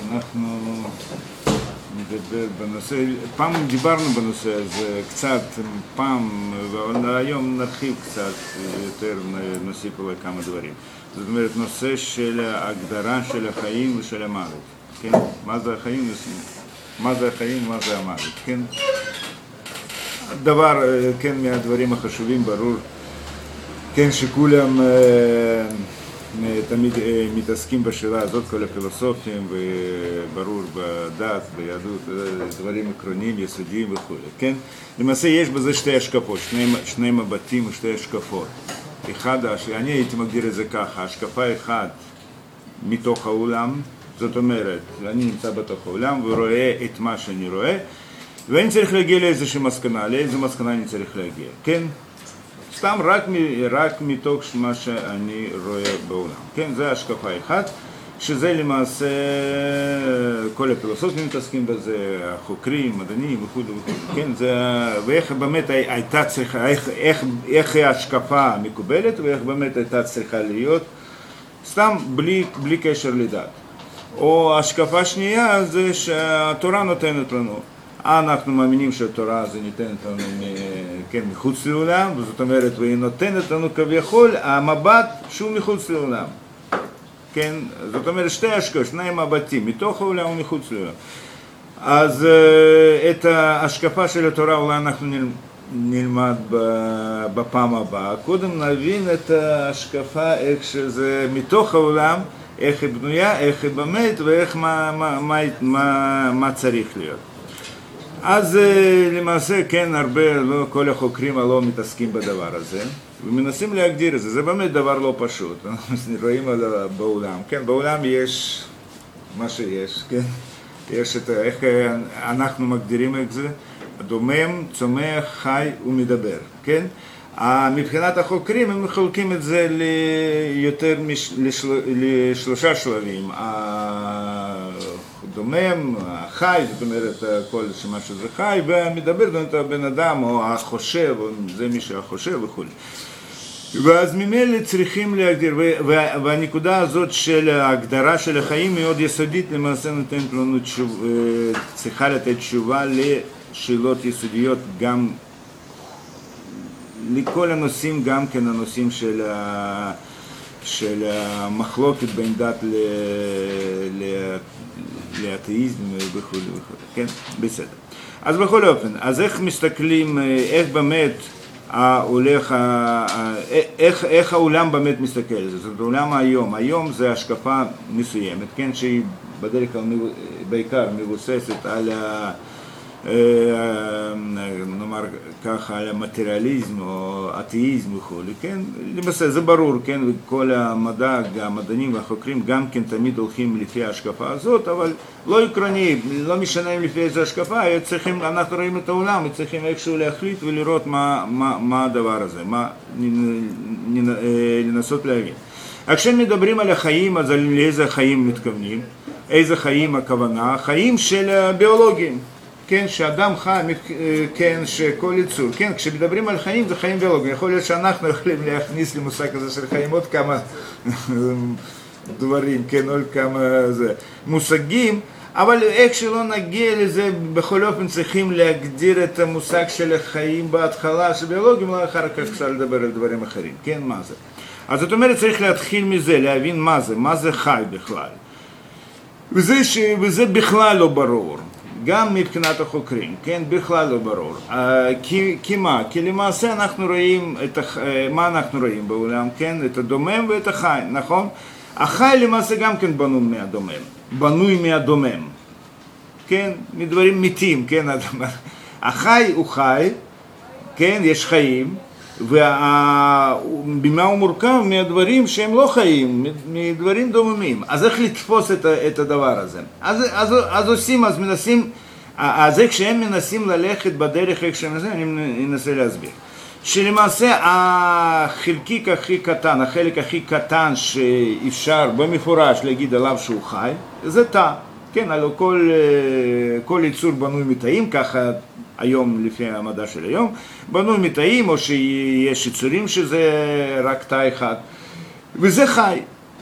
אנחנו נדבר בנושא, פעם דיברנו בנושא הזה קצת, פעם, והיום נרחיב קצת יותר, נוסיף אולי כמה דברים. זאת אומרת, נושא של ההגדרה של החיים ושל המוות, כן? מה זה החיים? מה זה החיים ומה זה המוות, כן? דבר, כן, מהדברים החשובים, ברור, כן, שכולם תמיד מתעסקים בשאלה הזאת, כל הפילוסופים, וברור בדת, ביהדות, דברים עקרוניים, יסודיים וכו', כן? למעשה יש בזה שתי השקפות, שני מבטים ושתי השקפות. אני הייתי מגדיר את זה ככה, השקפה אחת מתוך העולם, זאת אומרת, אני נמצא בתוך העולם ורואה את מה שאני רואה, ואני צריך להגיע לאיזושהי מסקנה, לאיזו מסקנה אני צריך להגיע, כן? סתם רק מתוך מה שאני רואה בעולם, כן? זה השקפה אחת, שזה למעשה כל הפילוסופים מתעסקים בזה, החוקרים, מדענים וכו' וכו', כן? ואיך באמת הייתה צריכה, איך ההשקפה מקובלת ואיך באמת הייתה צריכה להיות, סתם בלי קשר לדת. או השקפה שנייה זה שהתורה נותנת לנו. אנחנו מאמינים שהתורה זה ניתנת לנו כן, מחוץ לעולם, וזאת אומרת, והיא נותנת לנו כביכול המבט שהוא מחוץ לעולם. כן? זאת אומרת, שני מבטים, מתוך העולם ומחוץ לעולם. אז את ההשקפה של התורה אולי אנחנו נלמד בפעם הבאה. קודם נבין את ההשקפה, איך שזה מתוך העולם, איך היא בנויה, איך היא באמת, ואיך מה צריך להיות. אז למעשה, כן, לא כל החוקרים הלא מתעסקים בדבר הזה, ומנסים להגדיר את זה, זה באמת דבר לא פשוט, אנחנו רואים בעולם, כן, בעולם יש מה שיש, כן, יש את איך אנחנו מגדירים את זה, דומם, צומח, חי ומדבר, כן, מבחינת החוקרים הם מחלקים את זה ליותר לשלושה שלבים, דומם, החי, זאת אומרת, כל מה שזה חי, ומדבר, זאת אומרת, הבן אדם, או החושב, או זה מי שהחושב וכו'. ואז ממילא צריכים להגדיר, והנקודה הזאת של ההגדרה של החיים מאוד יסודית, למעשה נותנת לנו צריכה לתת תשובה לשאלות יסודיות, גם לכל הנושאים, גם כן הנושאים של המחלוקת בין דת לאתאיזם וכו' וכו', כן? בסדר. אז בכל אופן, אז איך מסתכלים, איך באמת איך העולם באמת מסתכל על זה? זאת אומרת, היום זה השקפה מסוימת, כן? שהיא בדרך כלל בעיקר מבוססת על נאמר ככה, על המטריאליזם או אתאיזם וכו', כן? למעשה זה ברור, כן? כל המדע, המדענים והחוקרים גם כן תמיד הולכים לפי ההשקפה הזאת, אבל לא עקרוני, לא משנה אם לפי איזו השקפה, אנחנו רואים את העולם, צריכים איכשהו להחליט ולראות מה הדבר הזה, לנסות להבין. כשמדברים על החיים, אז על איזה חיים מתכוונים? איזה חיים הכוונה? חיים של ביולוגים. כן, שאדם חי, כן, שכל יצור, כן, כשמדברים על חיים זה חיים ביולוגיים, יכול להיות שאנחנו יכולים להכניס למושג הזה של חיים עוד כמה דברים, כן, עוד כמה מושגים, אבל איך שלא נגיע לזה, בכל אופן צריכים להגדיר את המושג של החיים בהתחלה של ביולוגים, ואחר כך אפשר לדבר על דברים אחרים, כן, מה זה? אז זאת אומרת צריך להתחיל מזה, להבין מה זה חי בכלל, וזה בכלל לא ברור. גם מבחינת החוקרים, כן, בכלל לא ברור. כי מה? כי למעשה אנחנו רואים מה אנחנו רואים בעולם, כן? את הדומם ואת החי, נכון? החי למעשה גם כן בנוי מהדומם, כן? מדברים מתים, כן? החי הוא חי, כן? יש חיים, ובמה הוא מורכב? מהדברים שהם לא חיים, מדברים דוממים. אז איך לתפוס את הדבר הזה? אז מנסים, אז כשהם מנסים ללכת בדרך איך שהם מנסים, אני אנסה להסביר. שלמעשה החלק הכי קטן שאפשר במפורש להגיד עליו שהוא חי, זה תא. כן, הלוא כל יצור בנוי מתאים, ככה היום לפי המדע של היום, בנוי מתאים, או שיש יצורים שזה רק תא אחד, וזה חי.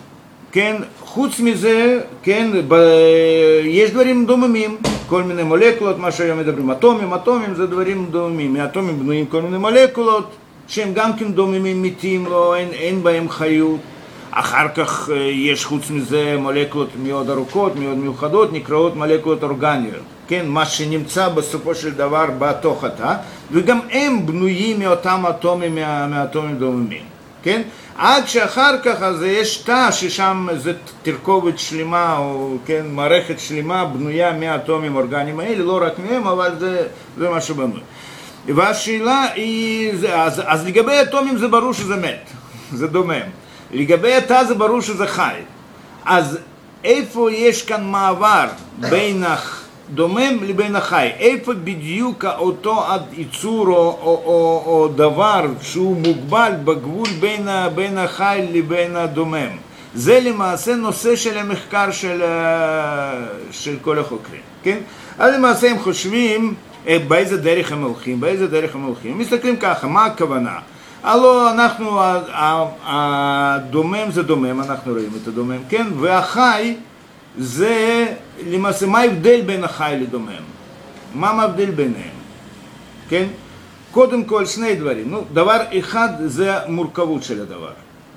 כן, חוץ מזה, כן, יש דברים דוממים, כל מיני מולקולות, מה שהיום מדברים, אטומים זה דברים דוממים, מאטומים בנויים כל מיני מולקולות, שהם גם כן דוממים, מתים, לא, אין בהם חיות. אחר כך יש חוץ מזה מולקולות מאוד ארוכות, מאוד מיוחדות, נקראות מולקולות אורגניות, כן, מה שנמצא בסופו של דבר בתוך התא, וגם הם בנויים מאותם אטומים, מהאטומים דוממים, כן? עד שאחר כך אז יש תא ששם זה תרכובת שלמה, או כן, מערכת שלמה בנויה מהאטומים אורגניים האלה, לא רק מהם, אבל זה מה שבנוי. והשאלה היא, אז לגבי אטומים זה ברור שזה מת, זה דומם. לגבי התא זה ברור שזה חי. אז איפה יש כאן מעבר בין הדומם לבין החי? איפה בדיוק אותו ייצור או דבר שהוא מוגבל בגבול בין החי לבין הדומם? זה למעשה נושא של המחקר של כל החוקרים, כן? אז למעשה הם חושבים באיזה דרך הם הולכים, הם מסתכלים ככה, מה הכוונה? הלא אנחנו, הדומם זה דומם, אנחנו רואים את הדומם, כן? והחי זה, למעשה, מה ההבדל בין החי לדומם? מה ההבדל ביניהם? כן? קודם כל שני דברים. דבר אחד זה המורכבות של הדבר.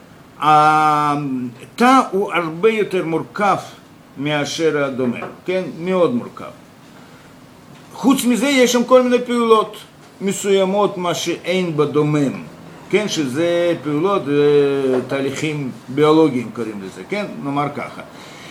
התא הוא הרבה יותר מורכב מאשר הדומם, כן? מאוד מורכב. חוץ מזה יש שם כל מיני פעולות מסוימות מה שאין בדומם. כן, שזה פעולות, תהליכים ביולוגיים קוראים לזה, כן, נאמר ככה.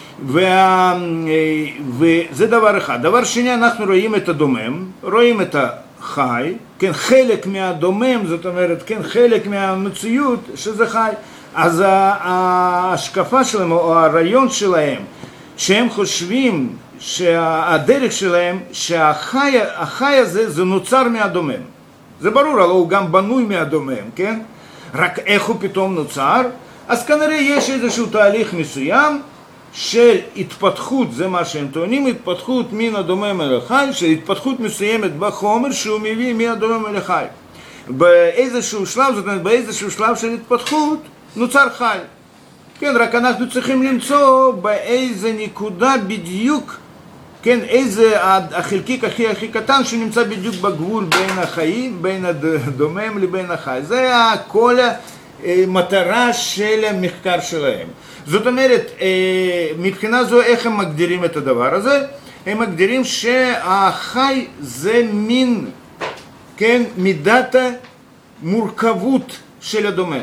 וזה דבר אחד. דבר שני, אנחנו רואים את הדומם, רואים את החי, כן, חלק מהדומם, זאת אומרת, כן, חלק מהמציאות שזה חי. אז ההשקפה שלהם, או הרעיון שלהם, שהם חושבים שהדרך שלהם, שהחי הזה זה נוצר מהדומם. זה ברור, הלוא הוא גם בנוי מהדומם, כן? רק איך הוא פתאום נוצר? אז כנראה יש איזשהו תהליך מסוים של התפתחות, זה מה שהם טוענים, התפתחות מן הדומם אל החי, של התפתחות מסוימת בחומר שהוא מביא מהדומם אל החי. באיזשהו שלב, זאת אומרת, באיזשהו שלב של התפתחות נוצר חי. כן, רק אנחנו צריכים למצוא באיזה נקודה בדיוק, כן, איזה החלקיק הכי קטן שנמצא בדיוק בגבול בין החיים, בין הדומם לבין החי. זה כל המטרה של המחקר שלהם. זאת אומרת, מבחינה זו איך הם מגדירים את הדבר הזה? הם מגדירים שהחי זה מין, כן, מידת המורכבות של הדומם.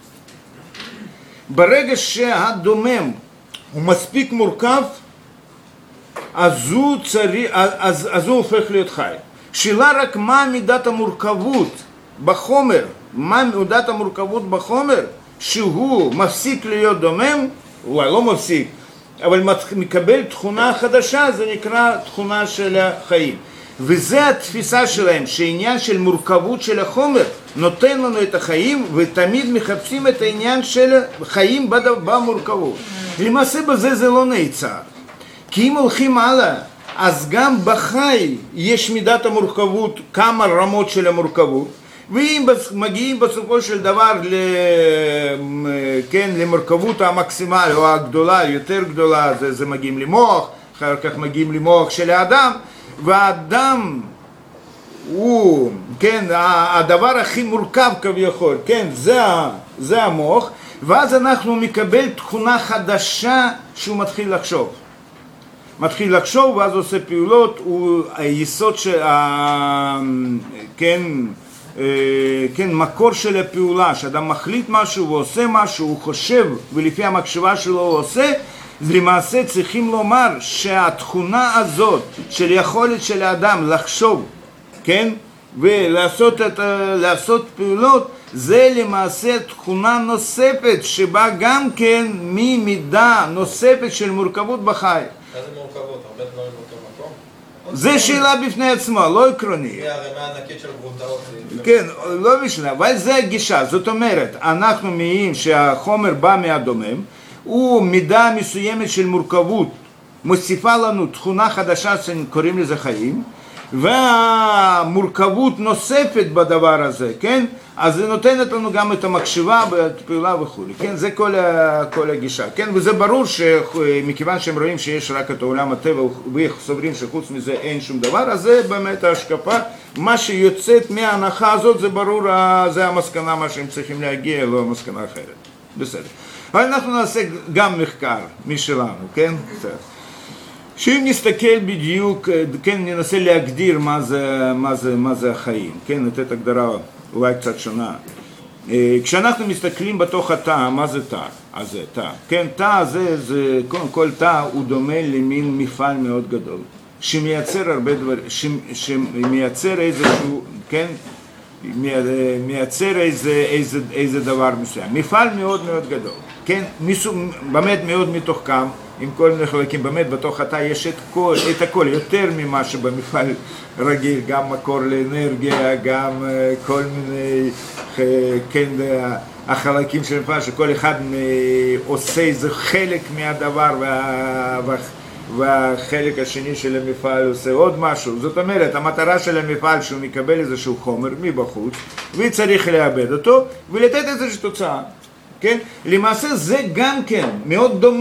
ברגע שהדומם הוא מספיק מורכב, אז הוא הופך להיות חי. שאלה רק מה מידת המורכבות בחומר, מה מידת המורכבות בחומר, שהוא מפסיק להיות דומם, אולי לא מפסיק, אבל מקבל תכונה חדשה, זה נקרא תכונה של החיים. וזה התפיסה שלהם, שעניין של מורכבות של החומר נותן לנו את החיים, ותמיד מחפשים את העניין של חיים במורכבות. למעשה בזה זה לא נעצר. כי אם הולכים הלאה, אז גם בחי יש מידת המורכבות, כמה רמות של המורכבות, ואם מגיעים בסופו של דבר כן, למורכבות המקסימלית או הגדולה, יותר גדולה, זה מגיעים למוח, אחר כך מגיעים למוח של האדם, והאדם הוא, כן, הדבר הכי מורכב כביכול, כן, זה המוח, ואז אנחנו מקבל תכונה חדשה שהוא מתחיל לחשוב, ואז עושה פעולות, הוא היסוד של, כן, מקור של הפעולה, שאדם מחליט משהו ועושה משהו, הוא חושב, ולפי המחשבה שלו הוא עושה, למעשה צריכים לומר שהתכונה הזאת של יכולת של האדם לחשוב, כן, ולעשות פעולות, זה למעשה תכונה נוספת שבה גם כן ממידה נוספת של מורכבות בחי. איזה מורכבות? הרבה דברים באותו מקום? זה שאלה בפני עצמה, לא עקרוני. זה הרמה הענקית של גבולתאות. כן, לא משנה, אבל זה הגישה. זאת אומרת, אנחנו מעידים שהחומר בא מהדומם, הוא מידה מסוימת של מורכבות, מוסיפה לנו תכונה חדשה שקוראים לזה חיים, והמורכבות נוספת בדבר הזה, כן? אז זה נותנת לנו גם את המקשיבה בפעולה וכו', כן? זה כל הגישה, כן? וזה ברור שמכיוון שהם רואים שיש רק את העולם הטבע וסוברים שחוץ מזה אין שום דבר, אז זה באמת ההשקפה, מה שיוצאת מההנחה הזאת זה ברור, זה המסקנה מה שהם צריכים להגיע, לא המסקנה אחרת. בסדר. אבל אנחנו נעשה גם מחקר משלנו, כן? בסדר. שאם נסתכל בדיוק, כן, ננסה להגדיר מה זה החיים, כן, לתת הגדרה אולי קצת שונה. כשאנחנו מסתכלים בתוך התא, מה זה תא? אז זה תא, כן, תא זה, קודם כל תא הוא דומה למין מפעל מאוד גדול, שמייצר הרבה דברים, שמייצר איזשהו, כן, מייצר איזה דבר מסוים, מפעל מאוד מאוד גדול, כן, באמת מאוד מתוחכם, עם כל מיני חלקים, באמת בתוך התא יש את הכל, יותר ממה שבמפעל רגיל, גם מקור לאנרגיה, גם כל מיני, כן, החלקים של המפעל, שכל אחד עושה איזה חלק מהדבר, והחלק השני של המפעל עושה עוד משהו. זאת אומרת, המטרה של המפעל שהוא מקבל איזשהו חומר מבחוץ, וצריך לאבד אותו, ולתת איזושהי תוצאה, כן? למעשה זה גם כן מאוד דומה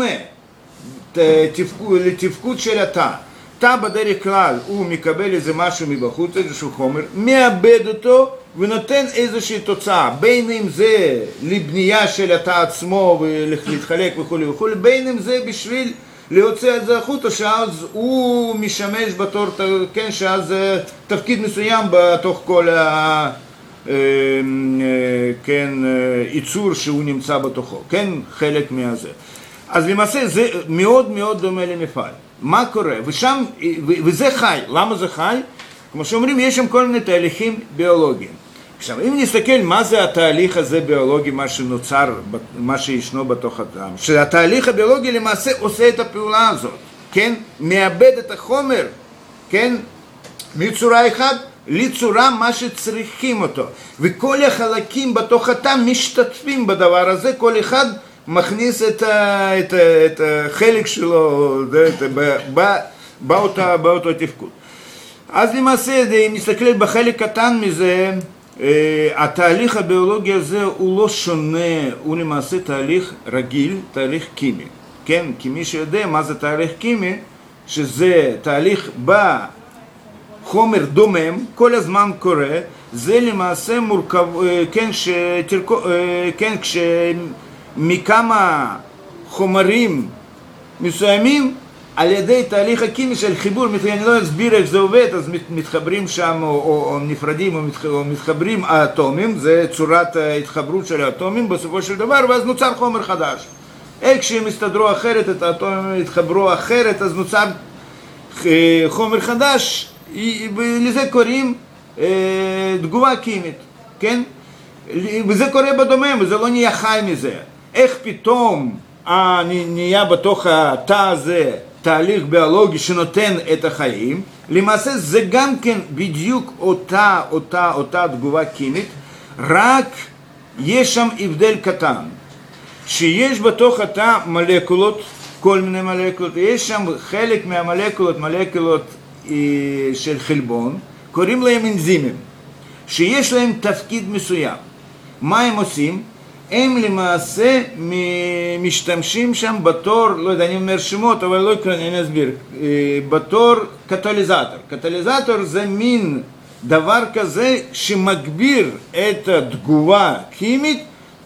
לתפקוד של התא. תא בדרך כלל הוא מקבל איזה משהו מבחוץ, איזשהו חומר, מאבד אותו ונותן איזושהי תוצאה, בין אם זה לבנייה של התא עצמו ולהתחלק וכו' וכו', בין אם זה בשביל להוציא את זה החוצה, שאז הוא משמש בתור, כן, שאז תפקיד מסוים בתוך כל כן, ייצור שהוא נמצא בתוכו, כן, חלק מהזה. אז למעשה זה מאוד מאוד דומה למפעל. מה קורה? ושם, וזה חי. למה זה חי? כמו שאומרים, יש שם כל מיני תהליכים ביולוגיים. עכשיו, אם נסתכל מה זה התהליך הזה ביולוגי, מה שנוצר, מה שישנו בתוך הטעם, שהתהליך הביולוגי למעשה עושה את הפעולה הזאת, כן? מאבד את החומר, כן? מצורה אחת לצורה מה שצריכים אותו. וכל החלקים בתוך התא משתתפים בדבר הזה, כל אחד מכניס את החלק שלו באותו תפקוד. אז למעשה, אם נסתכל בחלק קטן מזה, התהליך הביולוגי הזה הוא לא שונה, הוא למעשה תהליך רגיל, תהליך כימי. כן? כי מי שיודע מה זה תהליך כימי, שזה תהליך בחומר דומם, כל הזמן קורה, זה למעשה מורכב, כן, מכמה חומרים מסוימים על ידי תהליך הכימי של חיבור, אני לא אסביר איך זה עובד, אז מתחברים שם או נפרדים או מתחברים האטומים, זה צורת ההתחברות של האטומים בסופו של דבר, ואז נוצר חומר חדש. איך שהם הסתדרו אחרת, את האטומים התחברו אחרת, אז נוצר חומר חדש, ולזה קוראים תגובה קימית, כן? וזה קורה בדומם, וזה לא נהיה חי מזה. איך פתאום נהיה בתוך התא הזה תהליך ביולוגי שנותן את החיים, למעשה זה גם כן בדיוק אותה תגובה קימית, רק יש שם הבדל קטן, שיש בתוך התא מולקולות, כל מיני מולקולות, יש שם חלק מהמולקולות, מולקולות של חלבון, קוראים להם אנזימים, שיש להם תפקיד מסוים. מה הם עושים? הם למעשה משתמשים שם בתור, לא יודע, אני אומר שמות, אבל לא יקרה, אני אסביר, בתור קטליזטור. קטליזטור זה מין דבר כזה שמגביר את התגובה כימית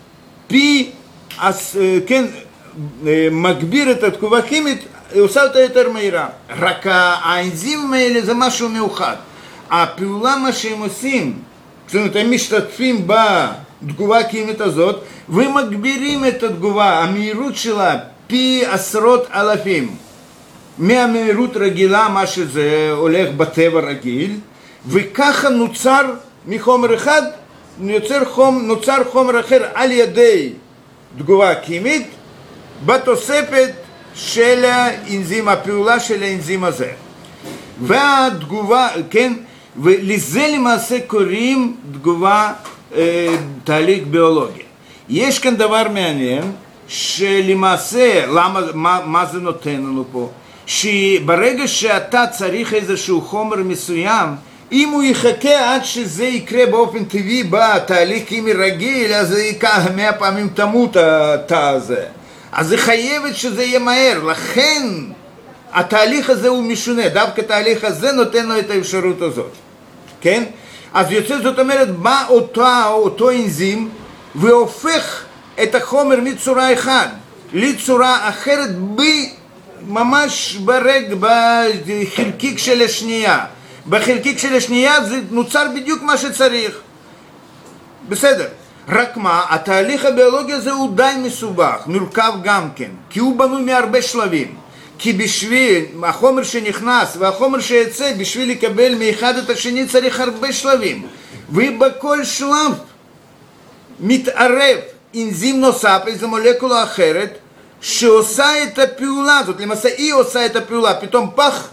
כן, מגביר את התגובה הכימית, עושה אותה יותר מהירה. רק האנזימים האלה זה משהו מיוחד. הפעולה מה שהם עושים, זאת אומרת, הם משתתפים בתגובה הכימית הזאת, ומגבירים את התגובה, המהירות שלה פי עשרות אלפים מהמהירות רגילה, מה שזה הולך בטבע רגיל, וככה נוצר מחומר אחד, נוצר חומר אחר על ידי תגובה כימית, בתוספת של האנזים, הפעולה של האנזים הזה. והתגובה, כן, ולזה למעשה קוראים תגובה, תהליך ביולוגי. יש כאן דבר מעניין, שלמעשה, מה זה נותן לנו פה? שברגע שאתה צריך איזשהו חומר מסוים, אם הוא יחכה עד שזה יקרה באופן טבעי בתהליך כימי רגיל, אז זה ייקח 100 פעמים תמות התא הזה. אז זה חייבת שזה יהיה מהר, לכן התהליך הזה הוא משונה, דווקא התהליך הזה נותן לו את האפשרות הזאת, כן? אז יוצא, זאת אומרת, בא אותו אנזים והופך את החומר מצורה אחת לצורה אחרת ממש בחלקיק של השנייה. בחלקיק של השנייה זה נוצר בדיוק מה שצריך. בסדר. רק מה, התהליך הביולוגי הזה הוא די מסובך, מורכב גם כן, כי הוא בנוי מהרבה שלבים. כי בשביל החומר שנכנס והחומר שיצא, בשביל לקבל מאחד את השני צריך הרבה שלבים. ובכל שלב מתערב אנזים נוסף, איזו מולקולה אחרת, שעושה את הפעולה הזאת. למעשה היא עושה את הפעולה, פתאום פח,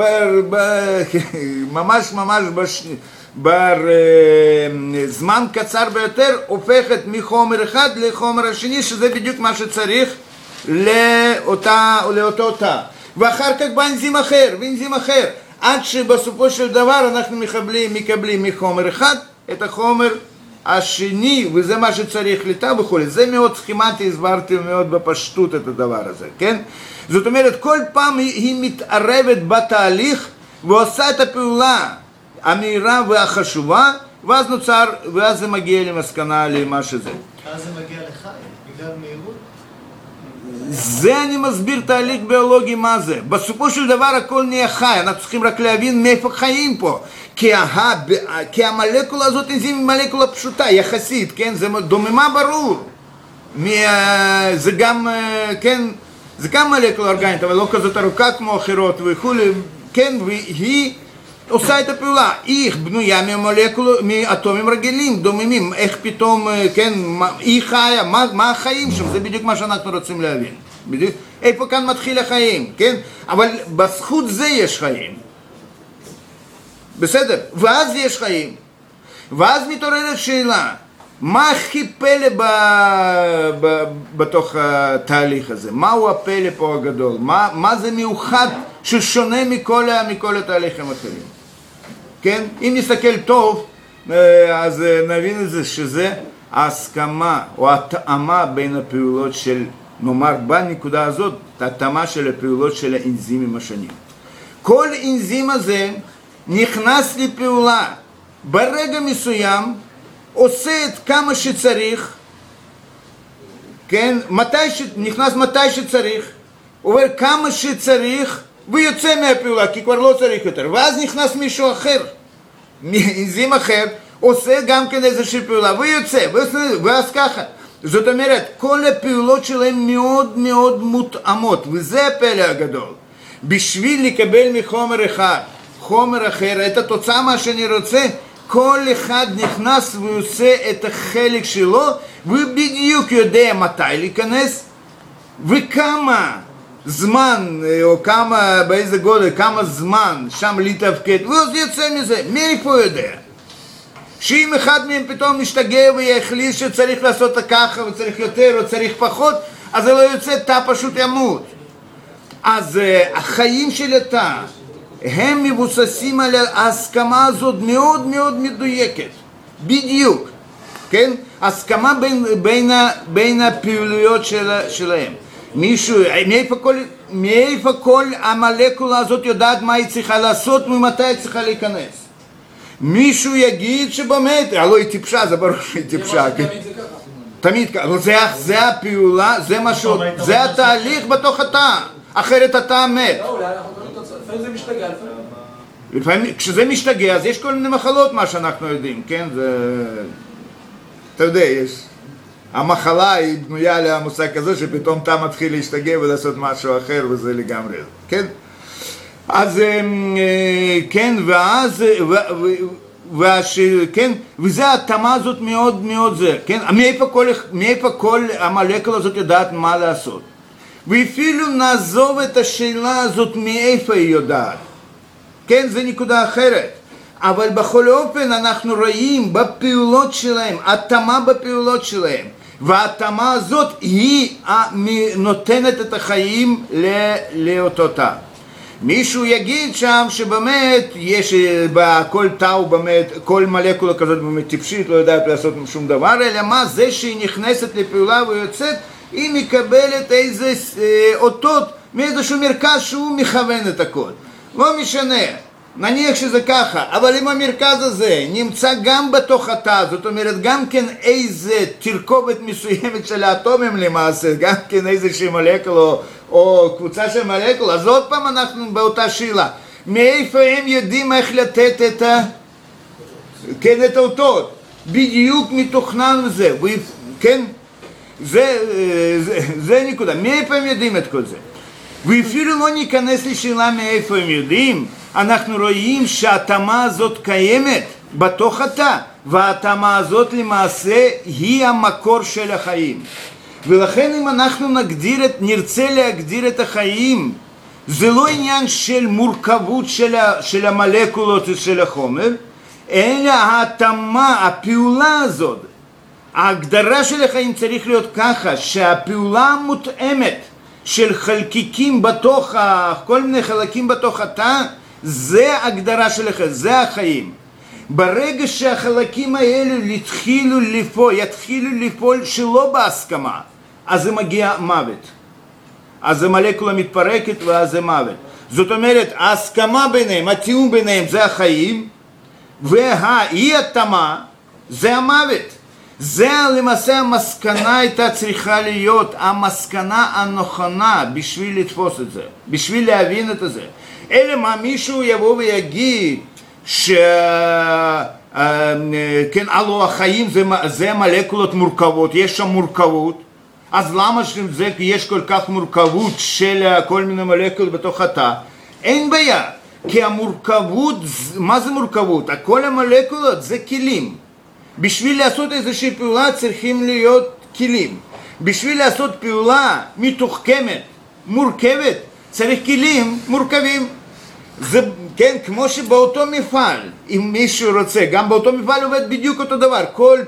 ממש בזמן קצר ביותר, הופכת מחומר אחד לחומר השני, שזה בדיוק מה שצריך לאותו תא. ואחר כך בא אנזים אחר ואנזים אחר, עד שבסופו של דבר אנחנו מקבלים מחומר אחד את החומר השני, וזה מה שצריך לתא וכו'. זה מאוד סכימטי, הסברתי מאוד בפשטות את הדבר הזה, כן? זאת אומרת, כל פעם היא מתערבת בתהליך ועושה את הפעולה המהירה והחשובה, ואז זה מגיע למסקנה למה שזה. אז זה מגיע לחי, בגלל מהירות? זה אני מסביר תהליך ביולוגי מה זה. בסופו של דבר הכל נהיה חי, אנחנו צריכים רק להבין מאיפה חיים פה. כי המולקולה הזאת היא מולקולה פשוטה, יחסית, כן? זה דוממה ברור. זה גם, כן, זה גם מולקולה אורגנית, אבל לא כזאת ארוכה כמו אחרות וכו', כן? והיא עושה את הפעולה. היא בנויה מאטומים רגילים, דוממים. איך פתאום, כן, היא חיה, מה החיים שם? זה בדיוק מה שאנחנו רוצים להבין. בדיוק, איפה כאן מתחיל החיים, כן? אבל בזכות זה יש חיים. בסדר? ואז יש חיים. ואז מתעוררת שאלה, מה הכי פלא בתוך התהליך הזה? מהו הפלא פה הגדול? מה זה מיוחד ששונה מכל התהליכים האחרים? כן? אם נסתכל טוב, אז נבין את זה שזה ההסכמה או התאמה בין הפעולות של, נאמר בנקודה הזאת, התאמה של הפעולות של האנזימים השונים. כל אנזים הזה נכנס לפעולה ברגע מסוים, עושה את כמה שצריך, כן? נכנס מתי שצריך, עובר כמה שצריך, ויוצא מהפעולה, כי כבר לא צריך יותר. ואז נכנס מישהו אחר, אנזים אחר, עושה גם כן איזושהי פעולה, ויוצא, ואז ככה. זאת אומרת, כל הפעולות שלהם מאוד מאוד מותאמות, וזה הפלא הגדול. בשביל לקבל מחומר אחד, חומר אחר, את התוצאה מה שאני רוצה, כל אחד נכנס ועושה את החלק שלו, ובדיוק יודע מתי להיכנס, וכמה זמן, או כמה, באיזה גודל, כמה זמן שם להתפקד, ואז יוצא מזה. מאיפה הוא יודע? שאם אחד מהם פתאום משתגע ויחליט שצריך לעשות ככה וצריך יותר או צריך פחות, אז זה לא יוצא, תא פשוט ימות. אז החיים של התא הם מבוססים על ההסכמה הזאת מאוד מאוד מדויקת, בדיוק, כן? הסכמה בין הפעילויות שלהם. מאיפה כל המולקולה הזאת יודעת מה היא צריכה לעשות ומתי היא צריכה להיכנס? מישהו יגיד שבאמת, הלוא היא טיפשה, זה ברור שהיא טיפשה, כן? תמיד ככה, אבל זה הפעולה, זה התהליך בתוך התא, אחרת התא מת. לא, אולי אנחנו קוראים תוצאות, לפעמים זה משתגע, לפעמים, כשזה משתגע, אז יש כל מיני מחלות, מה שאנחנו יודעים, כן? זה, אתה יודע, יש, המחלה היא בנויה למושג כזה, שפתאום תא מתחיל להשתגע ולעשות משהו אחר, וזה לגמרי, כן? אז, כן, כן, וזה ההתאמה הזאת מאוד מאוד זה, כן? מאיפה כל המולקולה הזאת יודעת מה לעשות? ואפילו נעזוב את השאלה הזאת מאיפה היא יודעת, כן, זה נקודה אחרת, אבל בכל אופן אנחנו רואים בפעולות שלהם, התאמה בפעולות שלהם, וההתאמה הזאת היא נותנת את החיים לאותו תא. מישהו יגיד שם שבאמת יש בכל תא באמת, כל מולקולה כזאת באמת טיפשית, לא יודעת לעשות שום דבר, אלא מה? זה שהיא נכנסת לפעולה ויוצאת, היא מקבלת איזה אותות מאיזשהו מרכז שהוא מכוון את הכל. לא משנה, נניח שזה ככה, אבל אם המרכז הזה נמצא גם בתוך התא, זאת אומרת גם כן איזה תרכובת מסוימת של האטומים למעשה, גם כן איזושהי מולקולה או קבוצה של מולקולה, אז עוד פעם אנחנו באותה שאלה. מאיפה הם יודעים איך לתת את האותות? בדיוק מתוכנן לזה, כן? זה נקודה. מאיפה הם יודעים את כל זה? ואפילו לא ניכנס לשאלה מאיפה הם יודעים. אנחנו רואים שההתאמה הזאת קיימת בתוך התא, וההתאמה הזאת למעשה היא המקור של החיים. ולכן אם אנחנו נרצה להגדיר את החיים, זה לא עניין של מורכבות של המולקולות של החומר, אלא ההתאמה, הפעולה הזאת. ההגדרה של החיים צריך להיות ככה, שהפעולה המותאמת של חלקיקים בתוך, כל מיני חלקים בתוך התא, זה הגדרה של החיים, זה החיים. ברגע שהחלקים האלה יתחילו לפעול שלא בהסכמה, אז זה מגיע מוות. אז המולקולה מתפרקת ואז זה מוות. זאת אומרת, ההסכמה ביניהם, התיאום ביניהם זה החיים, והאי התאמה זה המוות. זה למעשה המסקנה הייתה צריכה להיות, המסקנה הנכונה בשביל לתפוס את זה, בשביל להבין את זה. אלא מה, מישהו יבוא ויגיד כן, הלוא החיים זה מולקולות מורכבות, יש שם מורכבות, אז למה יש כל כך מורכבות של כל מיני מולקולות בתוך התא? אין בעיה, כי המורכבות, מה זה מורכבות? כל המולקולות זה כלים. בשביל לעשות איזושהי פעולה צריכים להיות כלים. בשביל לעשות פעולה מתוחכמת, מורכבת, צריך כלים מורכבים. זה, כן, כמו שבאותו מפעל, אם מישהו רוצה, גם באותו מפעל עובד בדיוק אותו דבר. כל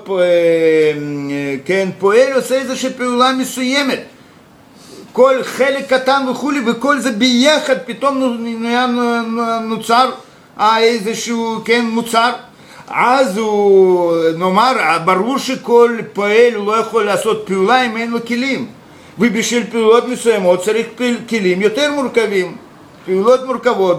פועל עושה איזושהי פעולה מסוימת. כל חלק קטן וכולי, וכל זה ביחד פתאום נוצר איזשהו, כן, מוצר. אז הוא, נאמר, ברור שכל פועל הוא לא יכול לעשות פעולה אם אין לו כלים. ובשביל פעולות מסוימות צריך כלים יותר מורכבים. פעולות מורכבות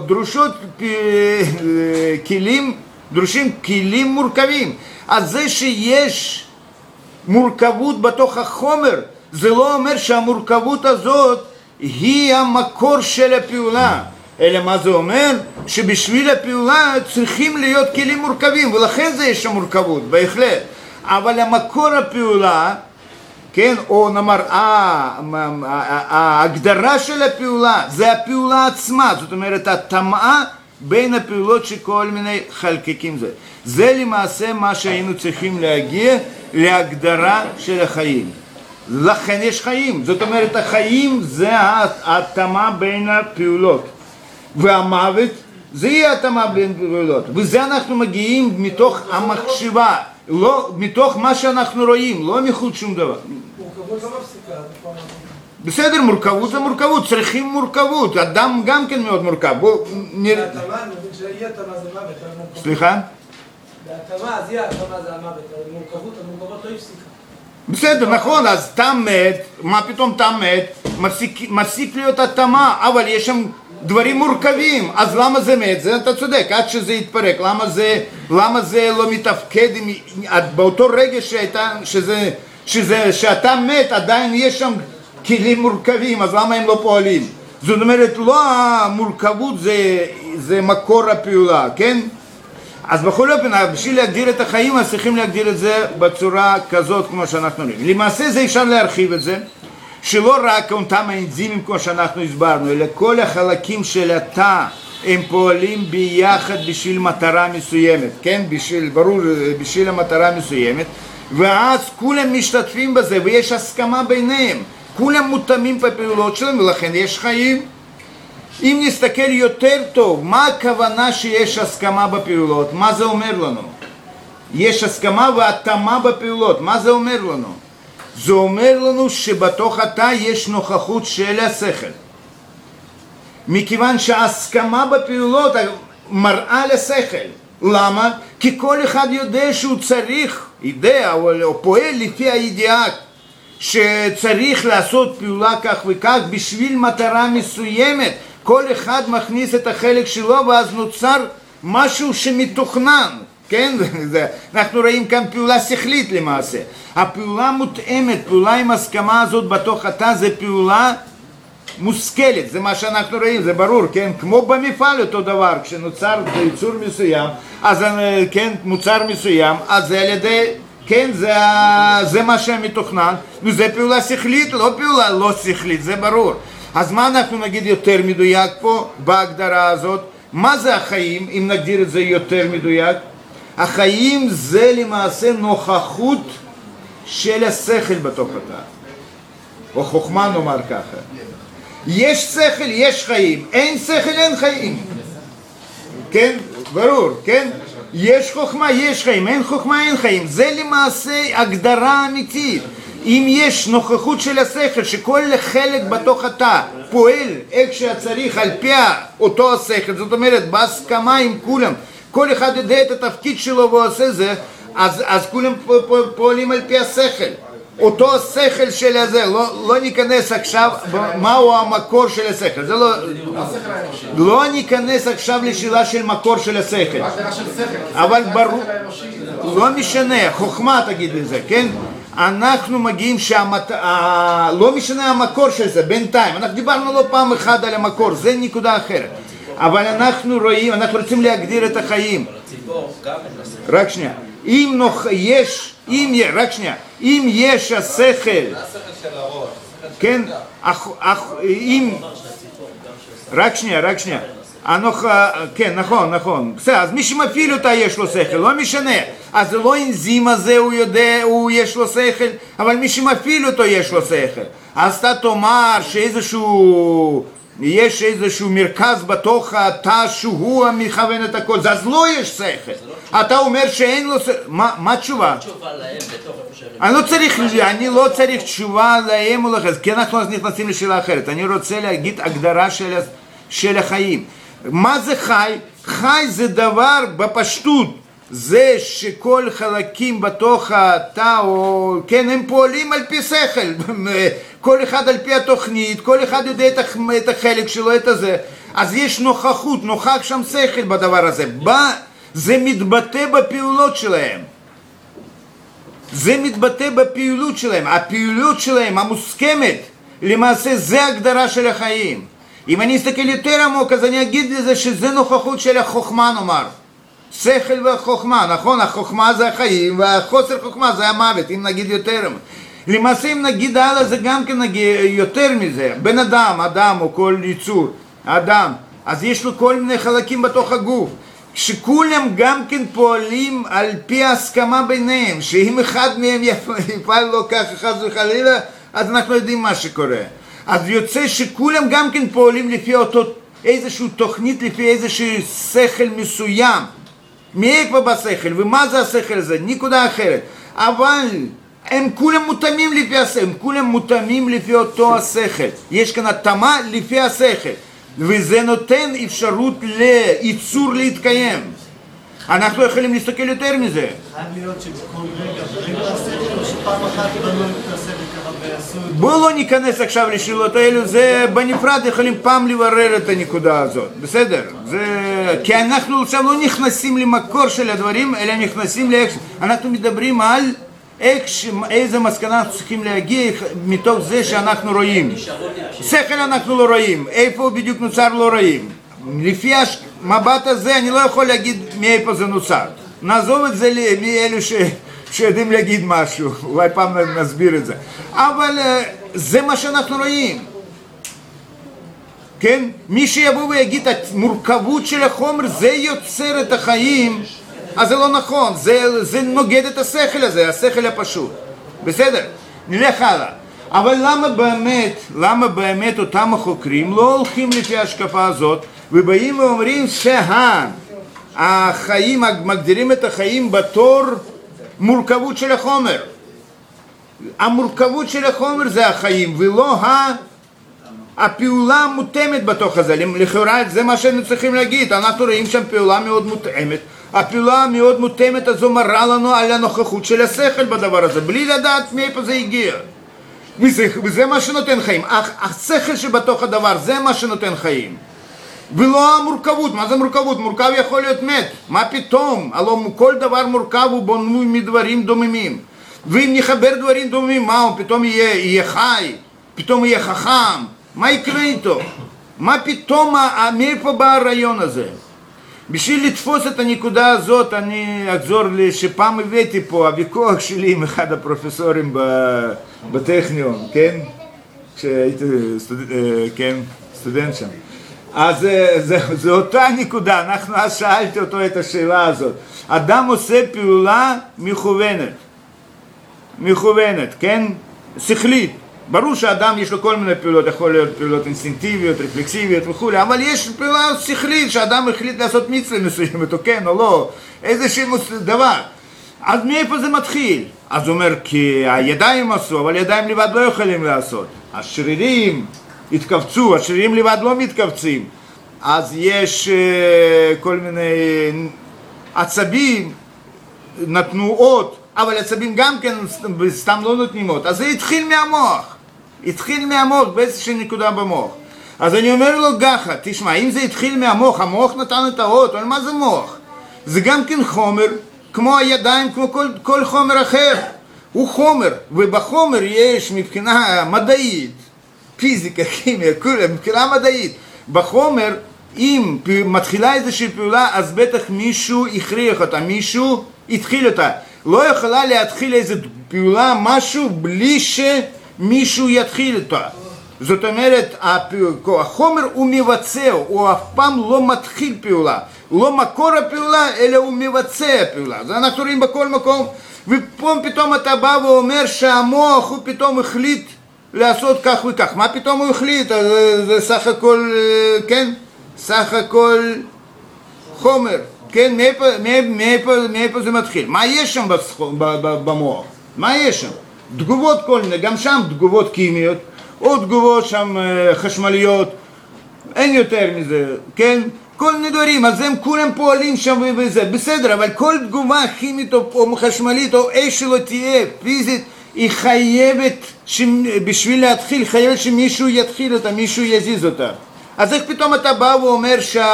דרושים כלים מורכבים. אז זה שיש מורכבות בתוך החומר, זה לא אומר שהמורכבות הזאת היא המקור של הפעולה. אלא מה זה אומר? שבשביל הפעולה צריכים להיות כלים מורכבים, ולכן זה יש שם מורכבות, בהחלט. אבל המקור הפעולה, כן, או נאמר, ההגדרה של הפעולה, זה הפעולה עצמה, זאת אומרת, התאמה בין הפעולות של כל מיני חלקיקים. זה למעשה מה שהיינו צריכים להגיע להגדרה של החיים. לכן יש חיים, זאת אומרת, החיים זה ההתאמה בין הפעולות. והמוות זה יהיה התאמה בין פעולות, וזה אנחנו מגיעים מתוך המחשבה, לא מתוך מה שאנחנו רואים, לא מחוץ שום דבר. מורכבות לא מפסיקה. בסדר, מורכבות זה מורכבות, צריכים מורכבות, אדם גם כן מאוד מורכב. בואו נראה. בהתאמה, אני מבין שאי התאמה זה מוות, אבל מורכבות. סליחה? בהתאמה, אז אי התאמה זה המוות, אבל המורכבות לא הפסיקה. בסדר, נכון, אז תא מת, מה פתאום תא מת, מפסיק להיות התאמה, אבל יש שם דברים מורכבים, אז למה זה מת? זה אתה צודק, עד שזה יתפרק, למה זה לא מתפקד, באותו רגע שאתה מת, עדיין יש שם כלים מורכבים, אז למה הם לא פועלים? זאת אומרת, לא המורכבות זה מקור הפעולה, כן? אז בכל אופן, בשביל להגדיר את החיים, אז צריכים להגדיר את זה בצורה כזאת כמו שאנחנו רואים. למעשה זה אפשר להרחיב את זה, שלא רק אותם האנזימים כמו שאנחנו הסברנו, אלא כל החלקים של התא הם פועלים ביחד בשביל מטרה מסוימת, כן? ברור, בשביל המטרה מסוימת, ואז כולם משתתפים בזה ויש הסכמה ביניהם, כולם מותאמים בפעולות שלהם ולכן יש חיים. אם נסתכל יותר טוב, מה הכוונה שיש הסכמה בפעולות? מה זה אומר לנו? יש הסכמה והתאמה בפעולות, מה זה אומר לנו? זה אומר לנו שבתוך התא יש נוכחות של השכל. מכיוון שההסכמה בפעולות מראה לשכל. למה? כי כל אחד יודע שהוא צריך, יודע או פועל לפי הידיעה שצריך לעשות פעולה כך וכך בשביל מטרה מסוימת. כל אחד מכניס את החלק שלו ואז נוצר משהו שמתוכנן. כן? אנחנו רואים כאן פעולה שכלית למעשה. הפעולה מותאמת, פעולה עם הסכמה הזאת בתוך התא זה פעולה מושכלת, זה מה שאנחנו רואים, זה ברור, כן? כמו במפעל אותו דבר, כשנוצר ייצור מסוים, אז כן, מוצר מסוים, אז זה על ידי, כן, זה מה שמתוכנן, וזה פעולה שכלית, לא פעולה לא שכלית, זה ברור. אז מה אנחנו נגיד יותר מדויק פה, בהגדרה הזאת? מה זה החיים, אם נגדיר את זה יותר מדויק? החיים זה למעשה נוכחות של השכל בתוך התא, או חוכמה נאמר ככה. יש שכל, יש חיים, אין שכל, אין חיים. כן? ברור, כן? יש חוכמה, יש חיים, אין חוכמה, אין חיים. זה למעשה הגדרה אמיתית. אם יש נוכחות של השכל, שכל חלק בתוך התא פועל איך שצריך על פי אותו השכל, זאת אומרת, בהסכמה עם כולם, כל אחד יודע את התפקיד שלו ועושה זה, אז כולם פועלים על פי השכל. אותו השכל של הזה, לא ניכנס עכשיו מהו המקור של השכל, זה לא ניכנס עכשיו לשאלה של מקור של השכל, אבל ברור, לא משנה, חוכמה תגיד לזה, כן? אנחנו מגיעים לא משנה המקור של זה, בינתיים, אנחנו דיברנו לא פעם אחת על המקור, זה נקודה אחרת, אבל אנחנו רואים, אנחנו רוצים להגדיר את החיים. רק שנייה, אם יש השכל, כן, רק שנייה, כן, נכון, בסדר, אז מי שמפעיל אותה יש לו שכל, לא משנה, אז זה לא אנזים הזה הוא יודע, יש לו שכל, אבל מי שמפעיל אותו יש לו שכל, אז אתה תאמר יש איזשהו מרכז בתוך התא שהוא המכוון את הכל, אז לא יש שכל. אתה אומר שאין לו שכל, מה התשובה? אני לא צריך תשובה להם או לכם, כי אנחנו נכנסים לשאלה אחרת. אני רוצה להגיד הגדרה של החיים. מה זה חי? חי זה דבר בפשטות, זה שכל חלקים בתוך התא, כן, הם פועלים על פי שכל, כל אחד על פי התוכנית, כל אחד יודע את החלק שלו, את הזה, אז יש נוכחות, נוכח שם שכל בדבר הזה, זה מתבטא בפעולות שלהם, הפעילות שלהם המוסכמת, למעשה זה הגדרה של החיים. אם אני אסתכל יותר עמוק, אז אני אגיד לזה שזה נוכחות של החוכמה נאמר, שכל והחוכמה, נכון? החוכמה זה החיים והחוסר חוכמה זה המוות, אם נגיד יותר. למעשה אם נגיד הלאה זה גם כן נגיד יותר מזה. בן אדם או כל יצור, אדם, אז יש לו כל מיני חלקים בתוך הגוף, שכולם גם כן פועלים על פי ההסכמה ביניהם, שאם אחד מהם יפעל לו כך אחד וחלילה, אז אנחנו יודעים מה שקורה. אז יוצא שכולם גם כן פועלים לפי איזשהו תוכנית, לפי איזשהו שכל מסוים. מאיפה בשכל, ומה זה השכל הזה? נקודה אחרת. אבל הם כולם מותאמים לפי השכל, הם כולם מותאמים לפי אותו השכל. יש כאן התאמה לפי השכל, וזה נותן אפשרות ליצור להתקיים. אנחנו יכולים להסתכל יותר מזה. חייב להיות שבכל רגע השכל, או שפעם אחת בנו את השכל ככה ועשו... בואו לא ניכנס עכשיו לשאלות האלו, זה בנפרד יכולים פעם לברר את הנקודה הזאת, בסדר? כי אנחנו עכשיו לא נכנסים למקור של הדברים, אלא נכנסים אנחנו מדברים על איזה מסקנה אנחנו צריכים להגיע מתוך זה שאנחנו רואים. שכל אנחנו לא רואים, איפה בדיוק נוצר לא רואים. לפי המבט הזה אני לא יכול להגיד מאיפה זה נוצר. נעזוב את זה מאלו שיודעים להגיד משהו, אולי פעם נסביר את זה. אבל זה מה שאנחנו רואים. כן? מי שיבוא ויגיד המורכבות של החומר זה יוצר את החיים, אז זה לא נכון, זה נוגד את השכל הזה, השכל הפשוט. בסדר? נלך הלאה. אבל למה באמת אותם החוקרים לא הולכים לפי ההשקפה הזאת, ובאים ואומרים שהחיים, מגדירים את החיים בתור מורכבות של החומר. המורכבות של החומר זה החיים, ולא הפעולה מותאמת בתוך הזה, לכאורה זה מה שהיינו צריכים להגיד, אנחנו רואים שם פעולה מאוד מותאמת, הפעולה המאוד מותאמת הזו מראה לנו על הנוכחות של השכל בדבר הזה, בלי לדעת מאיפה זה הגיע. וזה מה שנותן חיים, השכל שבתוך הדבר זה מה שנותן חיים. ולא המורכבות, מה זה מורכבות? מורכב יכול להיות מת, מה פתאום? הלוא כל דבר מורכב הוא בנוי מדברים דוממים. ואם נחבר דברים דוממים, מה הוא פתאום יהיה חי? פתאום יהיה חכם? מה יקרה איתו? מה פתאום, מאיפה בא הרעיון הזה? בשביל לתפוס את הנקודה הזאת, אני אחזור שפעם הבאתי פה הוויכוח שלי עם אחד הפרופסורים בטכניון, כן? כשהייתי סטודנט שם. אז זה אותה נקודה, אז שאלתי אותו את השאלה הזאת. אדם עושה פעולה מכוונת, כן? שכלית. ברור שאדם יש לו כל מיני פעולות, יכול להיות פעולות אינסטינקטיביות, רפלקסיביות וכו', אבל יש פעולה שכלית שאדם החליט לעשות מצווה מסוימת, או כן או לא, איזשהו דבר. אז מאיפה זה מתחיל? אז הוא אומר, כי הידיים עשו, אבל ידיים לבד לא יכולים לעשות. השרירים התכווצו, השרירים לבד לא מתכווצים. אז יש כל מיני עצבים, נתנו אות, אבל עצבים גם כן סתם לא נותנים אות. אז זה התחיל מהמוח באיזושהי נקודה במוח. אז אני אומר לו ככה, תשמע, אם זה התחיל מהמוח, המוח נתן את האות, אבל מה זה מוח? זה גם כן חומר, כמו הידיים, כמו כל חומר אחר. הוא חומר, ובחומר יש מבחינה מדעית, פיזיקה, כימיה, מבחינה מדעית. בחומר, אם מתחילה איזושהי פעולה, אז בטח מישהו הכריח אותה, מישהו התחיל אותה. לא יכולה להתחיל איזו פעולה, משהו, בלי שמישהו יתחיל אותה. זאת אומרת, החומר הוא מבצע, הוא אף פעם לא מתחיל פעולה. לא מקור הפעולה, אלא הוא מבצע פעולה. זה אנחנו רואים בכל מקום. ופה פתאום אתה בא ואומר שהמוח הוא פתאום החליט לעשות כך וכך. מה פתאום הוא החליט? זה סך הכל, כן? סך הכל חומר. כן? מאיפה זה מתחיל? מה יש שם במוח? מה יש שם? תגובות כל מיני, גם שם תגובות כימיות, או תגובות שם חשמליות, אין יותר מזה, כן? כל מיני דברים, אז הם כולם פועלים שם וזה, בסדר, אבל כל תגובה כימית או חשמלית או אש שלא תהיה, פיזית, היא חייבת, בשביל להתחיל, חייבת שמישהו יתחיל אותה, מישהו יזיז אותה. אז איך פתאום אתה בא ואומר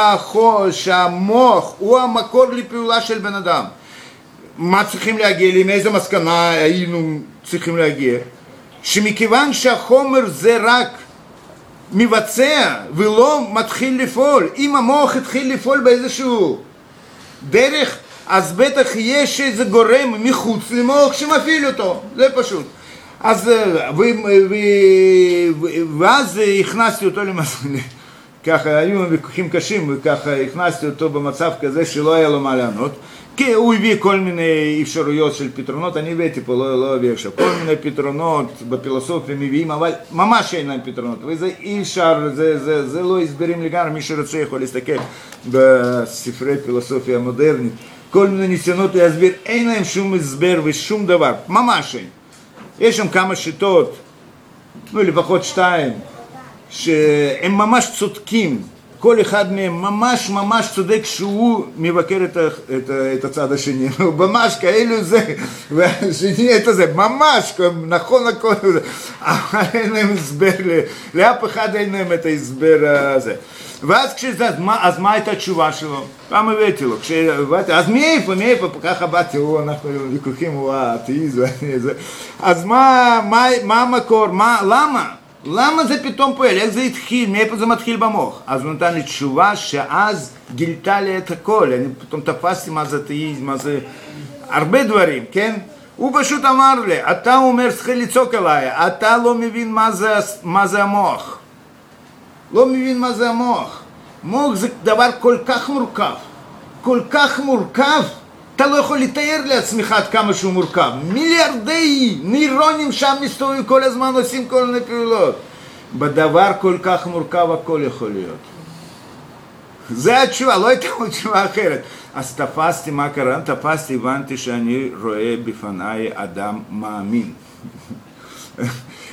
שהמוח הוא המקור לפעולה של בן אדם? מה צריכים להגיע, עם איזה מסקנה היינו צריכים להגיע? שמכיוון שהחומר זה רק מבצע ולא מתחיל לפעול, אם המוח התחיל לפעול באיזשהו דרך, אז בטח יש איזה גורם מחוץ למוח שמפעיל אותו, זה פשוט. אז ואז הכנסתי אותו למסלול, ככה היו ויכוחים קשים, וככה הכנסתי אותו במצב כזה שלא היה לו מה לענות, כי הוא הביא כל מיני אפשרויות של פתרונות, אני הבאתי פה, לא הביא עכשיו, כל מיני פתרונות בפילוסופיה מביאים, אבל ממש אין להם פתרונות, וזה אי אפשר, זה לא הסברים לגמרי, מי שרוצה יכול להסתכל בספרי פילוסופיה מודרנית, כל מיני ניסיונות להסביר, אין להם שום הסבר ושום דבר, ממש אין. יש שם כמה שיטות, לפחות 2, שהם ממש צודקים, כל אחד מהם ממש צודק שהוא מבקר את הצד השני, ממש כאילו זה, והשני את זה, ממש נכון הכל, אבל אין להם הסבר, לאף אחד אין להם את ההסבר הזה. ואז כשזה, אז מה הייתה התשובה שלו? פעם הבאתי לו, אז מאיפה, ככה באתי, אנחנו ויכוחים, הוא האתאיזם, אז מה המקור, למה? למה זה פתאום פועל? איך זה התחיל? מאיפה זה מתחיל במוח? אז הוא נתן לי תשובה שאז גילתה לי את הכל. אני פתאום תפסתי מה זה אתאיזם, מה זה... הרבה דברים, כן? הוא פשוט אמר לי, אתה אומר, צריך לצעוק עליי, אתה לא מבין מה זה המוח. לא מבין מה זה המוח. מוח זה דבר כל כך מורכב. כל כך מורכב. אתה לא יכול לתאר לעצמך עד כמה שהוא מורכב. מיליארדי נוירונים שם מסתובבים כל הזמן, עושים כל מיני פעולות. בדבר כל כך מורכב הכל יכול להיות. זה התשובה, לא הייתה עוד תשובה אחרת. אז תפסתי מה קרה, הבנתי שאני רואה בפניי אדם מאמין.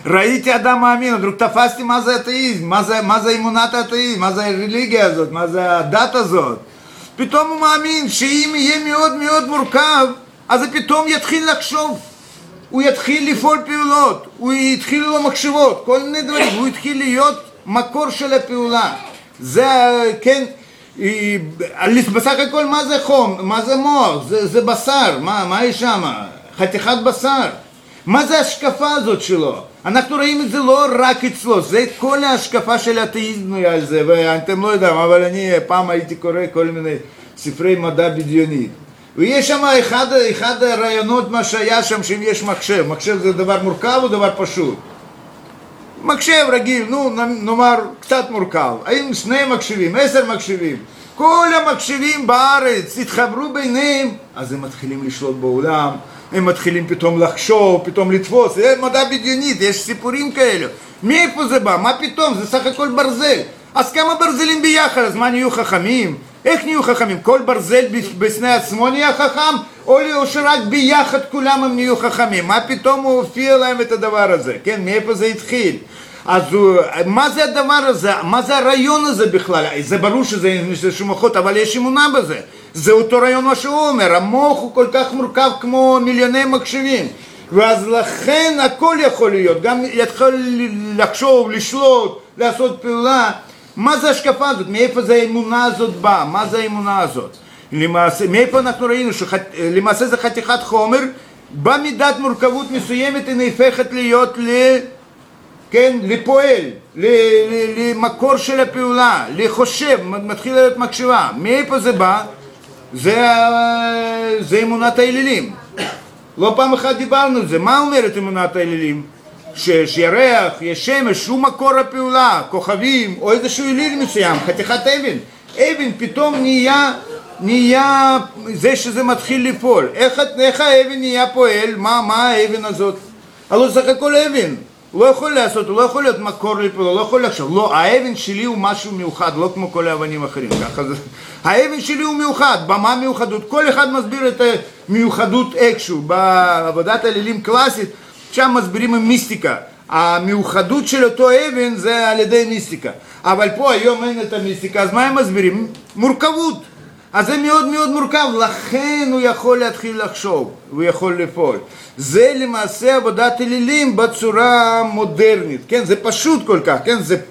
ראיתי אדם מאמין, ודרוק תפסתי מה זה אתאיזם, מה זה אמונת האתאיזם, מה זה הרליגיה הזאת, מה זה הדת הזאת. פתאום הוא מאמין שאם יהיה מאוד מאוד מורכב, אז הוא פתאום יתחיל לחשוב, הוא יתחיל לפעול פעולות, הוא יתחיל לו מחשבות, כל מיני דברים, הוא יתחיל להיות מקור של הפעולה. זה, כן, בסך הכל מה זה חום, מה זה מוח, זה בשר, מה יש שם? חתיכת בשר. מה זה ההשקפה הזאת שלו? אנחנו רואים את זה לא רק אצלו, זה כל ההשקפה של האתאיזם על זה, ואתם לא יודעים, אבל אני פעם הייתי קורא כל מיני ספרי מדע בדיוני. ויש שם אחד הרעיונות מה שהיה שם, שאם יש מחשב, מחשב זה דבר מורכב או דבר פשוט? מחשב רגיל, נאמר קצת מורכב, האם 2 מחשבים, 10 מחשבים, כל המחשבים בארץ התחברו ביניהם, אז הם מתחילים לשלוט בעולם, הם מתחילים פתאום לחשוב, פתאום לתפוס, זה מדע בדיונית, יש סיפורים כאלה. מאיפה זה בא? מה פתאום? זה סך הכל ברזל. אז כמה ברזלים ביחד, אז מה נהיו חכמים? איך נהיו חכמים? כל ברזל בפני עצמו נהיה חכם? או שרק ביחד כולם הם נהיו חכמים? מה פתאום הוא הופיע להם את הדבר הזה? כן, מאיפה זה התחיל? אז מה זה הדבר הזה? מה זה הרעיון הזה בכלל? זה ברור שזה מוחות, אבל יש אמונה בזה. זה אותו רעיון מה שהוא אומר, המוח הוא כל כך מורכב כמו מיליוני מחשבים. ואז לכן הכל יכול להיות, גם יכול לחשוב, לשלוט, לעשות פעולה. מה זה השקפה הזאת? מאיפה זה האמונה הזאת באה? מה זה האמונה הזאת? למעשה, מאיפה אנחנו ראינו שלמעשה זה חתיכת חומר, במידת מורכבות מסוימת היא נהפכת להיות כן, לפועל, למקור של הפעולה, לחושב, מתחיל להיות מחשבה. מאיפה זה בא? זה אמונת האלילים. לא פעם אחת דיברנו על זה. מה אומרת אמונת האלילים? שיש ירח, יש שמש, שהוא מקור הפעולה, כוכבים, או איזשהו אליל מסוים, חתיכת אבן. אבן פתאום נהיה זה שזה מתחיל לפעול. איך האבן נהיה פועל? מה האבן הזאת? הלוא זה הכל אבן. הוא לא יכול לעשות, הוא לא יכול להיות מקור לפעולה, הוא לא יכול לחשוב. לא, האבן שלי הוא משהו מיוחד, לא כמו כל האבנים האחרים. ככה זה. האבן שלי הוא מיוחד. במה מיוחדות? כל אחד מסביר את המיוחדות איכשהו. בעבודת האלילים קלאסית, שם מסבירים עם מיסטיקה. המיוחדות של אותו אבן זה על ידי מיסטיקה. אבל פה היום אין את המיסטיקה, אז מה הם מסבירים? מורכבות. אז זה מאוד מאוד מורכב, לכן הוא יכול להתחיל לחשוב, הוא יכול לפעול. זה למעשה עבודת אלילים בצורה מודרנית, כן? זה פשוט כל כך, כן? זה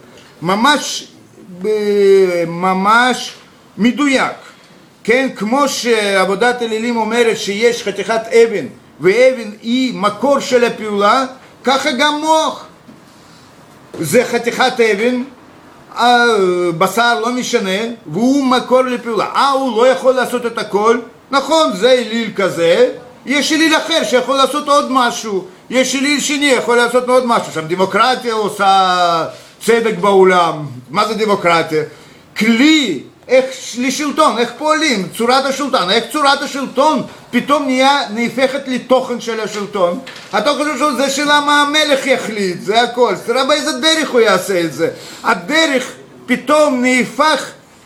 ממש מדויק, כן? כמו שעבודת אלילים אומרת שיש חתיכת אבן, ואבן היא מקור של הפעולה, ככה גם מוח. זה חתיכת אבן, בשר לא משנה, והוא מקור לפעולה. הוא לא יכול לעשות את הכל, נכון, זה אליל כזה, יש אליל אחר שיכול לעשות עוד משהו, יש אליל שני יכול לעשות עוד משהו. שם דמוקרטיה עושה צדק בעולם. מה זה דמוקרטיה? כלי, איך לשלטון, איך פועלים, צורת השלטון, איך צורת השלטון פתאום נהפכת לתוכן של השלטון. התוכן של השלטון זה שלמה המלך יחליט, זה הכל. תראה באיזה דרך הוא יעשה את זה. הדרך פתאום נהפך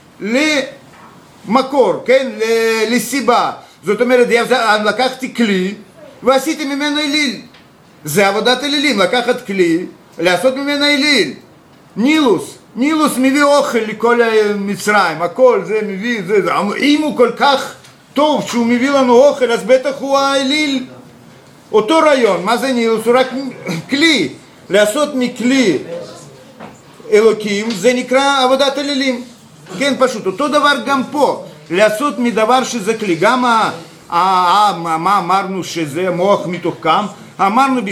למקור, כן? לסיבה. זאת אומרת, לקחתי כלי ועשיתי ממנו אליל. זה עבודת אלילים, לקחת כלי, לעשות ממנו אליל. נילוס מביא אוכל לכל מצרים, הכל זה מביא, אם הוא כל כך טוב שהוא מביא לנו אוכל, אז בטח הוא האליל. אותו רעיון, מה זה נילוס? הוא רק כלי, לעשות מכלי אלוקים, זה נקרא עבודת אלילים. כן, פשוט, אותו דבר גם פה, לעשות מדבר שזה כלי, גם מה אמרנו שזה מוח מתוחכם, אמרנו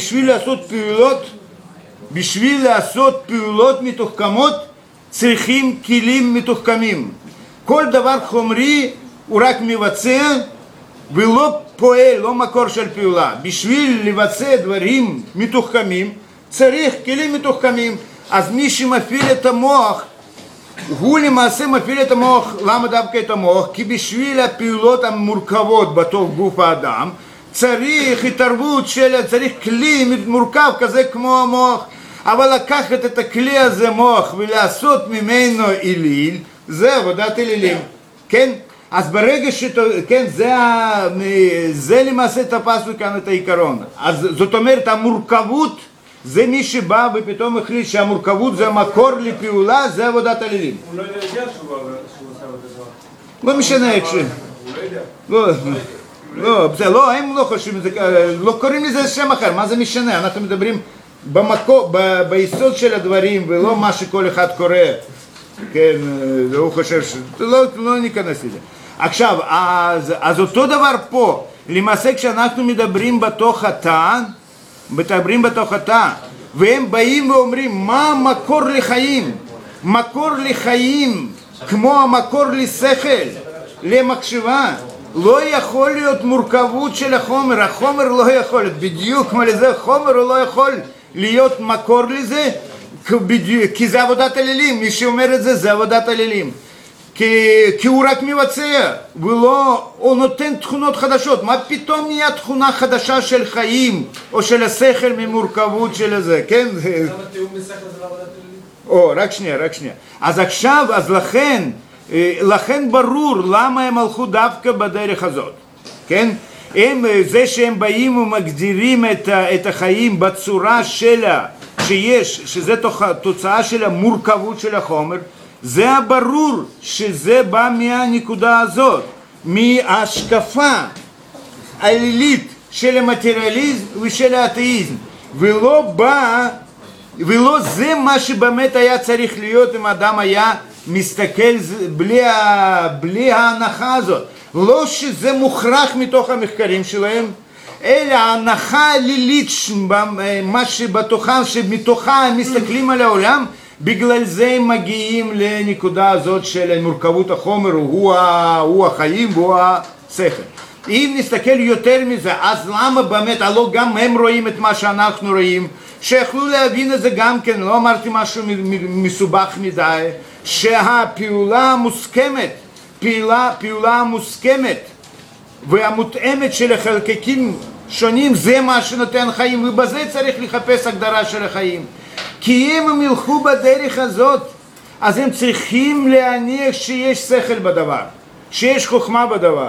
בשביל לעשות פעולות מתוחכמות צריכים כלים מתוחכמים. כל דבר חומרי הוא רק מבצע ולא פועל, לא מקור של פעולה. בשביל לבצע דברים מתוחכמים צריך כלים מתוחכמים. אז מי שמפעיל את המוח, הוא למעשה מפעיל את המוח. למה דווקא את המוח? כי בשביל הפעולות המורכבות בתוך גוף האדם צריך התערבות צריך כלי מורכב כזה כמו המוח. אבל לקחת את הכלי הזה מוח ולעשות ממנו אליל, זה עבודת אלילים, כן? אז ברגע כן, זה למעשה תפסנו כאן את העיקרון. אז זאת אומרת, המורכבות זה מי שבא ופתאום החליט שהמורכבות זה המקור לפעולה, זה עבודת אלילים. הוא לא יודע שהוא עושה את הדבר. לא משנה איך ש... הוא לא יודע. לא, הם לא חושבים את זה, לא קוראים לזה שם אחר, מה זה משנה? אנחנו מדברים ביסוד של הדברים ולא מה שכל אחד קורא, כן, הוא חושב לא ניכנס לזה. עכשיו, אז אותו דבר פה, למעשה כשאנחנו מדברים בתוך התא, והם באים ואומרים מה המקור לחיים? מקור לחיים כמו המקור לשכל, למחשבה, לא יכול להיות מורכבות של החומר, החומר לא יכול להיות, בדיוק כמו לזה חומר הוא לא יכול להיות מקור לזה, כי זה עבודת אלילים, מי שאומר את זה זה עבודת אלילים, כי הוא רק מבצע, הוא נותן תכונות חדשות, מה פתאום נהיה תכונה חדשה של חיים, או של השכל ממורכבות של זה, כן? למה תיאום בשכל זה לא עבודת אלילים? רק שנייה. אז עכשיו, לכן ברור למה הם הלכו דווקא בדרך הזאת, כן? זה שהם באים ומגדירים את החיים בצורה שלה, שזה תוצאה של המורכבות של החומר, זה ברור שזה בא מהנקודה הזאת, מההשקפה האלילית של המטריאליזם ושל האתאיזם, ולא זה מה שבאמת היה צריך להיות אם האדם היה מסתכל בלי ההנחה הזאת. לא שזה מוכרח מתוך המחקרים שלהם, אלא ההנחה האלילית, מה שבתוכה, שמתוכה הם מסתכלים על העולם, בגלל זה הם מגיעים לנקודה הזאת של מורכבות החומר, הוא החיים והוא השכל. אם נסתכל יותר מזה, אז למה באמת, הלא גם הם רואים את מה שאנחנו רואים, שיכלו להבין את זה גם כן, לא אמרתי משהו מסובך מדי, שהפעולה המוסכמת, פעולה המוסכמת והמותאמת של החלקיקים שונים, זה מה שנותן חיים, ובזה צריך לחפש הגדרה של החיים. כי אם הם ילכו בדרך הזאת, אז הם צריכים להניח שיש שכל בדבר, שיש חוכמה בדבר,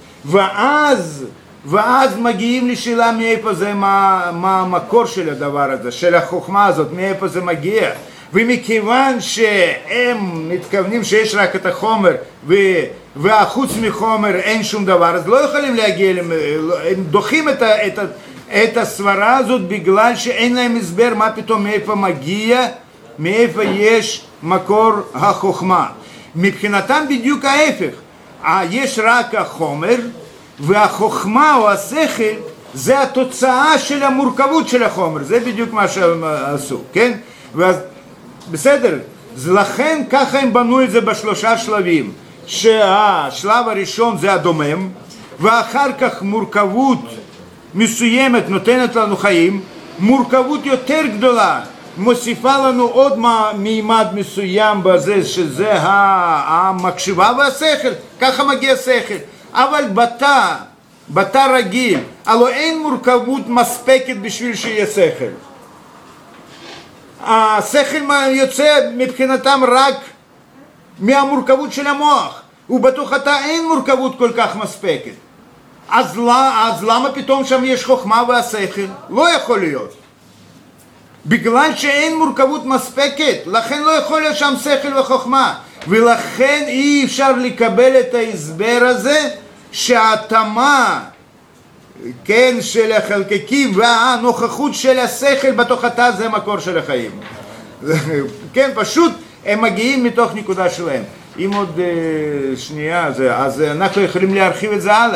ואז מגיעים לשאלה מאיפה זה, מה המקור של הדבר הזה, של החוכמה הזאת, מאיפה זה מגיע. ומכיוון שהם מתכוונים שיש רק את החומר והחוץ מחומר אין שום דבר, אז לא יכולים להגיע, הם דוחים את הסברה הזאת בגלל שאין להם הסבר מה פתאום מאיפה מגיע, מאיפה יש מקור החוכמה. מבחינתם בדיוק ההפך, יש רק החומר והחוכמה או השכל זה התוצאה של המורכבות של החומר, זה בדיוק מה שהם עשו, כן? ואז בסדר, לכן ככה הם בנו את זה בשלושה שלבים, שהשלב הראשון זה הדומם, ואחר כך מורכבות מסוימת נותנת לנו חיים, מורכבות יותר גדולה מוסיפה לנו עוד מימד מסוים בזה, שזה המחשבה והשכל, ככה מגיע שכל. אבל בתא רגיל, הלוא אין מורכבות מספקת בשביל שיהיה שכל. השכל יוצא מבחינתם רק מהמורכבות של המוח, ובתוך התא אין מורכבות כל כך מספקת. אז למה פתאום שם יש חוכמה והשכל? לא יכול להיות. בגלל שאין מורכבות מספקת, לכן לא יכול להיות שם שכל וחוכמה, ולכן אי אפשר לקבל את ההסבר הזה שההתאמה, כן, של החלקיקים והנוכחות של השכל בתוך התא זה מקור של החיים. כן, פשוט הם מגיעים מתוך נקודה שלהם. אם עוד שנייה, אז אנחנו יכולים להרחיב את זה הלאה,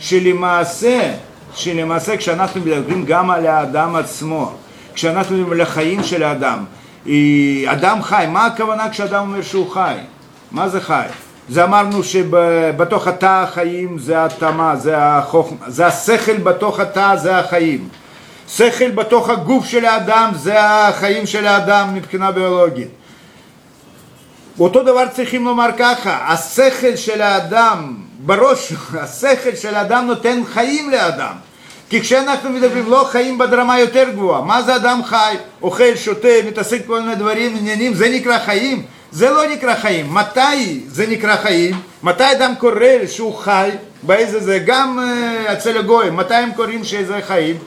שלמעשה כשאנחנו מדברים גם על האדם עצמו, כשאנחנו מדברים על החיים של האדם, אדם חי, מה הכוונה כשאדם אומר שהוא חי? מה זה חי? זה אמרנו שבתוך התא החיים זה התאמה, זה החוכמה, זה השכל בתוך התא, זה החיים. שכל בתוך הגוף של האדם זה החיים של האדם מבחינה ביולוגית. אותו דבר צריכים לומר ככה, השכל של האדם בראש, השכל של האדם נותן חיים לאדם. כי כשאנחנו מדברים לא חיים ברמה יותר גבוהה, מה זה אדם חי? אוכל, שותה, מתעסק כל מיני דברים, עניינים, זה נקרא חיים? זה לא נקרא חיים. מתי זה נקרא חיים? מתי אדם קורא שהוא חי? באיזה זה? גם אצל הגויים. מתי הם קוראים שזה חיים?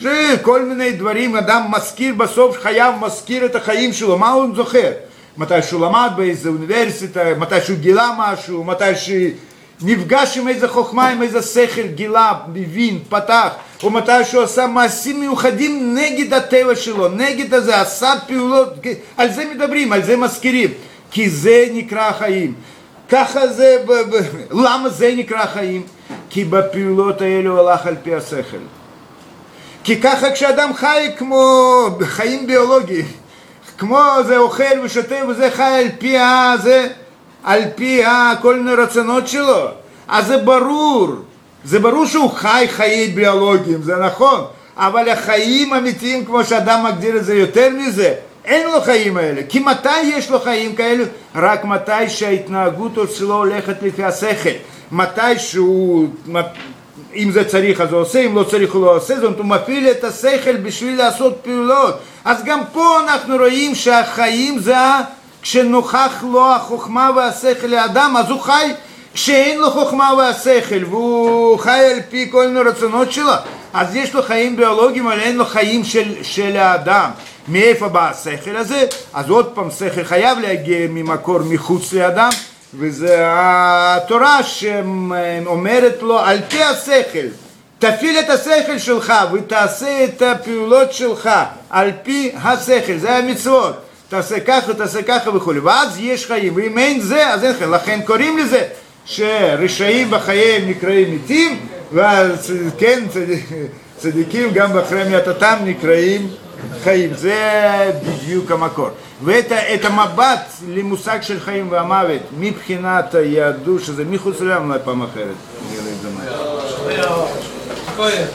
כל מיני דברים, אדם מזכיר בסוף חייו, מזכיר את החיים שלו, מה הוא זוכר? מתי שהוא למד באיזה אוניברסיטה, מתי שהוא גילה משהו, מתי שנפגש עם איזה חוכמה, עם איזה שכל, גילה, מבין, פתח, או מתי שהוא עשה מעשים מיוחדים נגד הטבע שלו, נגד הזה, עשה פעולות, על זה מדברים, על זה מזכירים, כי זה נקרא חיים. ככה זה, למה זה נקרא חיים? כי בפעולות האלה הוא הלך על פי השכל. כי ככה כשאדם חי כמו חיים ביולוגיים, כמו זה אוכל ושותה וזה חי על פי כל מיני רצונות שלו, אז זה ברור שהוא חי חיים ביולוגיים, זה נכון, אבל החיים אמיתיים כמו שאדם מגדיר את זה יותר מזה, אין לו חיים האלה. כי מתי יש לו חיים כאלה? רק מתי שההתנהגות שלו הולכת לפי השכל. מתי שהוא, אם זה צריך אז הוא עושה, אם לא צריך הוא לא עושה, זאת אומרת הוא מפעיל את השכל בשביל לעשות פעולות. אז גם פה אנחנו רואים שהחיים זה כשנוכח לו החוכמה והשכל לאדם, אז הוא חי. כשאין לו חוכמה והשכל והוא חי על פי כל מיני רצונות שלו, אז יש לו חיים ביולוגיים, אבל אין לו חיים של האדם. מאיפה בא השכל הזה? אז עוד פעם, שכל חייב להגיע ממקור מחוץ לאדם, וזה התורה שאומרת לו על פי השכל, תפעיל את השכל שלך ותעשה את הפעולות שלך על פי השכל, זה המצוות, תעשה ככה וכו', ואז יש חיים, ואם אין זה אז אין חיים. לכן קוראים לזה שרשעים בחייהם נקראים מתים, ואז כן, צדיקים גם אחרי מיתתם נקראים חיים. זה בדיוק המקור. ואת המבט למושג של חיים והמוות מבחינת היהדות, שזה מחוץ לעולם, פעם אחרת.